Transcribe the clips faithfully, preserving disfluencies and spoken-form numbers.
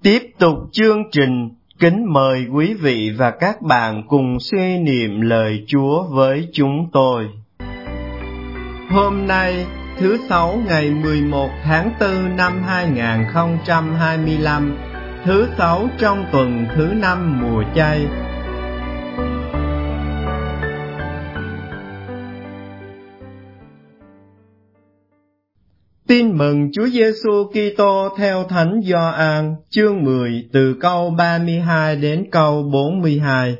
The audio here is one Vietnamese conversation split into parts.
Tiếp tục chương trình, kính mời quý vị và các bạn cùng suy niệm lời Chúa với chúng tôi. Hôm nay, thứ Sáu ngày mười một tháng tư năm hai nghìn không trăm hai mươi lăm, thứ Sáu trong tuần thứ năm mùa chay. Tin mừng Chúa Giêsu Kitô theo Thánh Gioan, chương mười, từ câu ba mươi hai đến câu bốn mươi hai.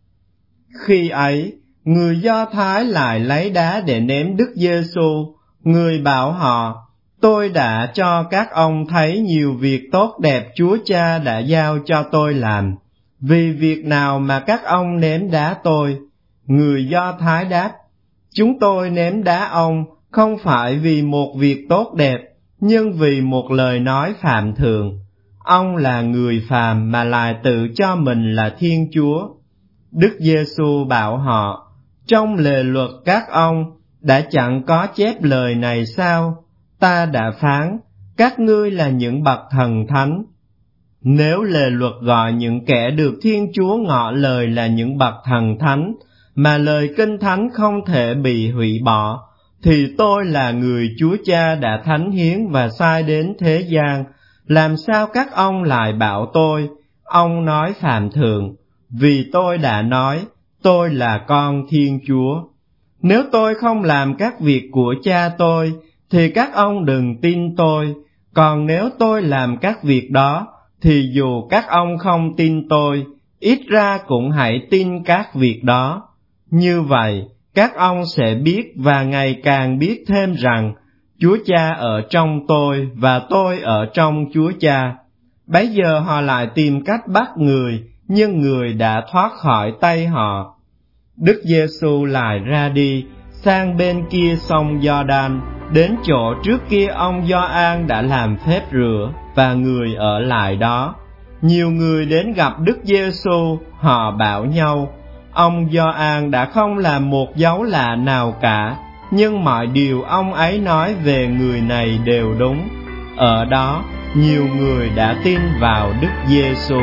Khi ấy, người Do Thái lại lấy đá để ném Đức Giêsu. Người bảo họ: Tôi đã cho các ông thấy nhiều việc tốt đẹp Chúa Cha đã giao cho tôi làm. Vì việc nào mà các ông ném đá tôi? Người Do Thái đáp: Chúng tôi ném đá ông không phải vì một việc tốt đẹp, nhưng vì một lời nói phạm thượng. Ông là người phàm mà lại tự cho mình là Thiên Chúa. Đức Giêsu bảo họ: Trong lề luật các ông đã chẳng có chép lời này sao? Ta đã phán, các ngươi là những bậc thần thánh. Nếu lề luật gọi những kẻ được Thiên Chúa ngỏ lời là những bậc thần thánh, mà lời Kinh Thánh không thể bị hủy bỏ, thì tôi là người Chúa Cha đã thánh hiến và sai đến thế gian. Làm sao các ông lại bảo tôi, ông nói phạm thượng? Vì tôi đã nói, tôi là con Thiên Chúa. Nếu tôi không làm các việc của Cha tôi, thì các ông đừng tin tôi. Còn nếu tôi làm các việc đó, thì dù các ông không tin tôi, ít ra cũng hãy tin các việc đó. Như vậy, các ông sẽ biết và ngày càng biết thêm rằng Chúa Cha ở trong tôi và tôi ở trong Chúa Cha. Bấy giờ họ lại tìm cách bắt người, nhưng người đã thoát khỏi tay họ. Đức Giêsu lại ra đi, sang bên kia sông Giođan, đến chỗ trước kia ông Gioan đã làm phép rửa, và người ở lại đó. Nhiều người đến gặp Đức Giêsu, họ bảo nhau: Ông Gioan đã không làm một dấu lạ nào cả, nhưng mọi điều ông ấy nói về người này đều đúng. Ở đó, nhiều người đã tin vào Đức Giêsu.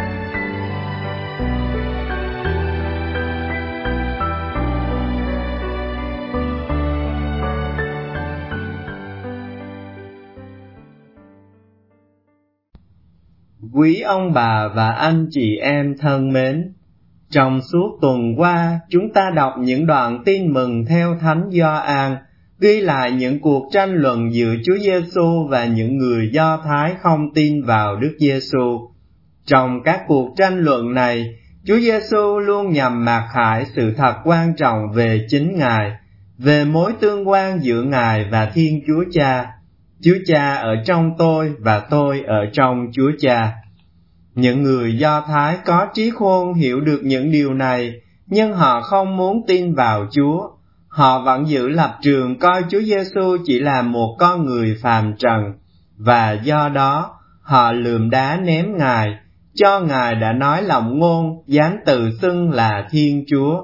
Quý ông bà và anh chị em thân mến, trong suốt tuần qua, chúng ta đọc những đoạn tin mừng theo Thánh Gioan, ghi lại những cuộc tranh luận giữa Chúa Giêsu và những người Do Thái không tin vào Đức Giêsu. Trong các cuộc tranh luận này, Chúa Giêsu luôn nhằm mạt khải sự thật quan trọng về chính Ngài, về mối tương quan giữa Ngài và Thiên Chúa Cha. Chúa Cha ở trong tôi và tôi ở trong Chúa Cha. Những người Do Thái có trí khôn hiểu được những điều này, nhưng họ không muốn tin vào Chúa. Họ vẫn giữ lập trường coi Chúa Giêsu chỉ là một con người phàm trần, và do đó họ lườm đá ném Ngài, cho Ngài đã nói lộng ngôn, dám tự xưng là Thiên Chúa.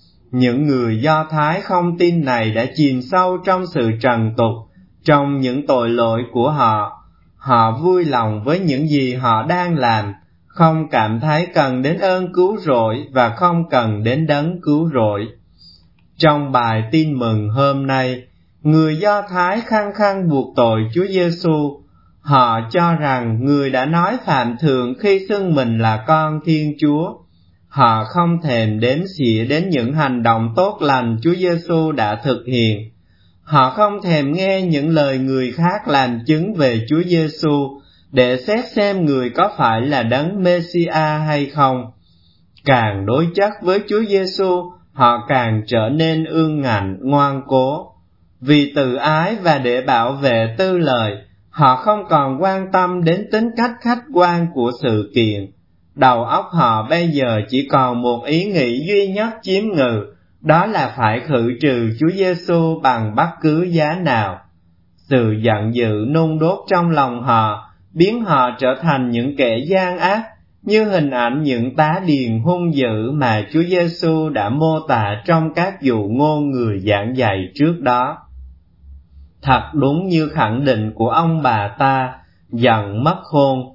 Những người Do Thái không tin này đã chìm sâu trong sự trần tục, trong những tội lỗi của họ. Họ vui lòng với những gì họ đang làm, không cảm thấy cần đến ơn cứu rỗi và không cần đến đấng cứu rỗi. Trong bài tin mừng hôm nay, người Do Thái khăng khăng buộc tội Chúa Giêsu. Họ cho rằng người đã nói phạm thượng khi xưng mình là con Thiên Chúa. Họ không thèm đếm xỉa đến những hành động tốt lành Chúa Giêsu đã thực hiện. Họ không thèm nghe những lời người khác làm chứng về Chúa Giêsu để xét xem người có phải là đấng Mê-si-a hay không. Càng đối chất với Chúa Giêsu, họ càng trở nên ương ngạnh, ngoan cố. Vì tự ái và để bảo vệ tư lợi, họ không còn quan tâm đến tính cách khách quan của sự kiện. Đầu óc họ bây giờ chỉ còn một ý nghĩ duy nhất chiếm ngự, đó là phải khử trừ Chúa Giêsu bằng bất cứ giá nào. Sự giận dữ nung đốt trong lòng họ, biến họ trở thành những kẻ gian ác, như hình ảnh những tá điền hung dữ mà Chúa Giêsu đã mô tả trong các dụ ngôn người giảng dạy trước đó. Thật đúng như khẳng định của ông bà ta, giận mất khôn.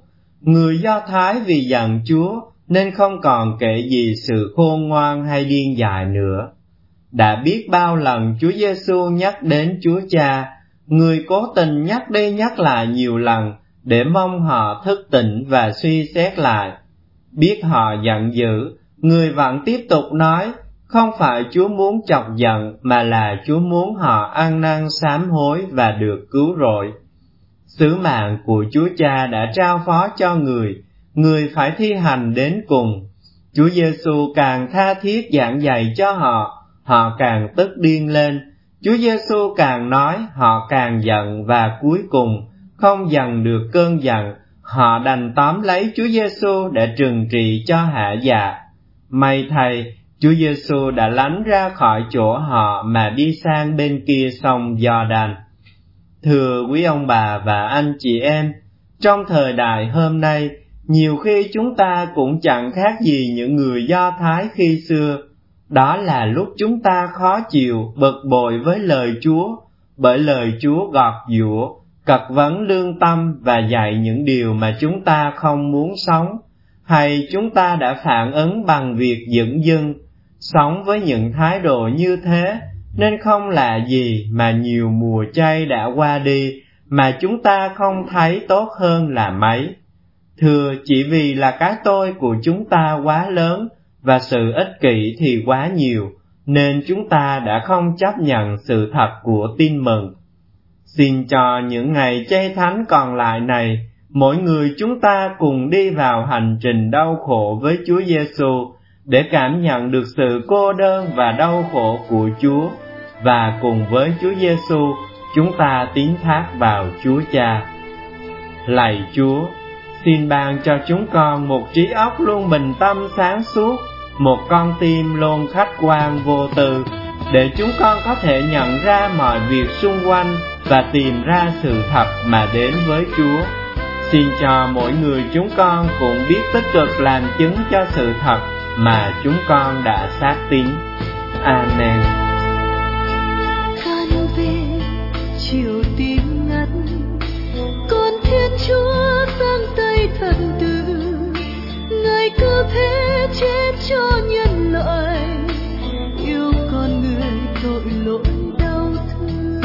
Người Do Thái vì giận Chúa nên không còn kể gì sự khôn ngoan hay điên dại nữa. Đã biết bao lần Chúa Giêsu nhắc đến Chúa Cha, người cố tình nhắc đi nhắc lại nhiều lần để mong họ thức tỉnh và suy xét lại. Biết họ giận dữ, người vẫn tiếp tục nói, không phải Chúa muốn chọc giận mà là Chúa muốn họ ăn năn sám hối và được cứu rỗi. Sứ mạng của Chúa Cha đã trao phó cho người, người phải thi hành đến cùng. Chúa Giêsu càng tha thiết giảng dạy cho họ, họ càng tức điên lên. Chúa Giêsu càng nói, họ càng giận và cuối cùng không dằn được cơn giận, họ đành tóm lấy Chúa Giêsu để trừng trị cho hả dạ. May thay, Chúa Giêsu đã lánh ra khỏi chỗ họ mà đi sang bên kia sông Giođan. Thưa quý ông bà và anh chị em, trong thời đại hôm nay, nhiều khi chúng ta cũng chẳng khác gì những người Do Thái khi xưa. Đó là lúc chúng ta khó chịu, bực bội với lời Chúa, bởi lời Chúa gọt giũa, cật vấn lương tâm và dạy những điều mà chúng ta không muốn sống, hay chúng ta đã phản ứng bằng việc dửng dưng, sống với những thái độ như thế, nên không lạ gì mà nhiều mùa chay đã qua đi mà chúng ta không thấy tốt hơn là mấy. Thưa, chỉ vì là cái tôi của chúng ta quá lớn và sự ích kỷ thì quá nhiều, nên chúng ta đã không chấp nhận sự thật của tin mừng. Xin cho những ngày chay thánh còn lại này, mỗi người chúng ta cùng đi vào hành trình đau khổ với Chúa Giêsu để cảm nhận được sự cô đơn và đau khổ của Chúa, và cùng với Chúa Giêsu chúng ta tín thác vào Chúa Cha. Lạy Chúa, xin ban cho chúng con một trí óc luôn bình tâm sáng suốt, một con tim luôn khách quan vô tư, để chúng con có thể nhận ra mọi việc xung quanh và tìm ra sự thật mà đến với Chúa. Xin cho mỗi người chúng con cũng biết tích cực làm chứng cho sự thật mà chúng con đã xác tín. Amen. Can về chiều tim ngắt, con Thiên Chúa giang tay thần tử, Ngài cứ thế chết cho nhân loại, yêu con người tội lỗi đau thương.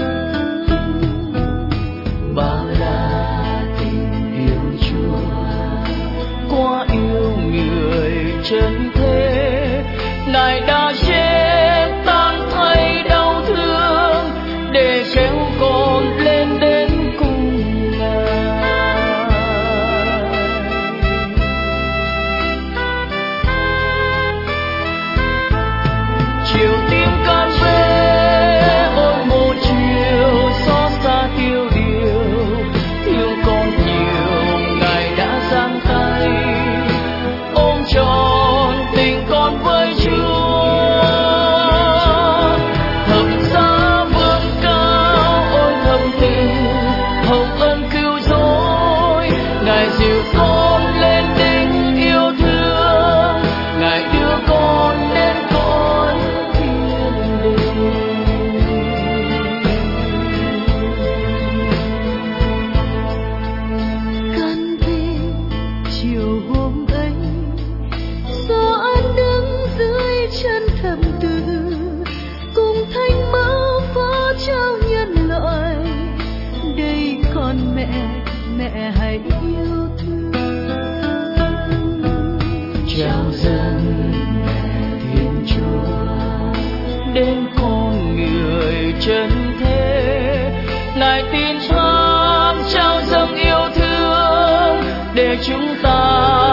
Bao la tình yêu Chúa quá yêu người chân thế, Ngài đã chết tan thay đau thương để kéo con lên đến cùng Ngài. Chiều tim con về, ôi một chiều xót xa tiêu điều, thương con nhiều Ngài đã giang tay ôm trọn tình con với Chúa. Thập giá vươn cao, ôi thầm tình hồng ân cứu rỗi, Ngài dìu con lên đỉnh yêu thương, Ngài đưa con đến cõi thiên liêng. Căn về chiều hôm ấy, gió an đứng dưới chân thầm tử, cùng thanh mẫu phó trao nhân loại. Đây con mẹ, mẹ hãy yêu thương, trao dâng mẹ Thiên Chúa đến con người chân thế. Ngài tin thác trao dâng yêu thương để chúng ta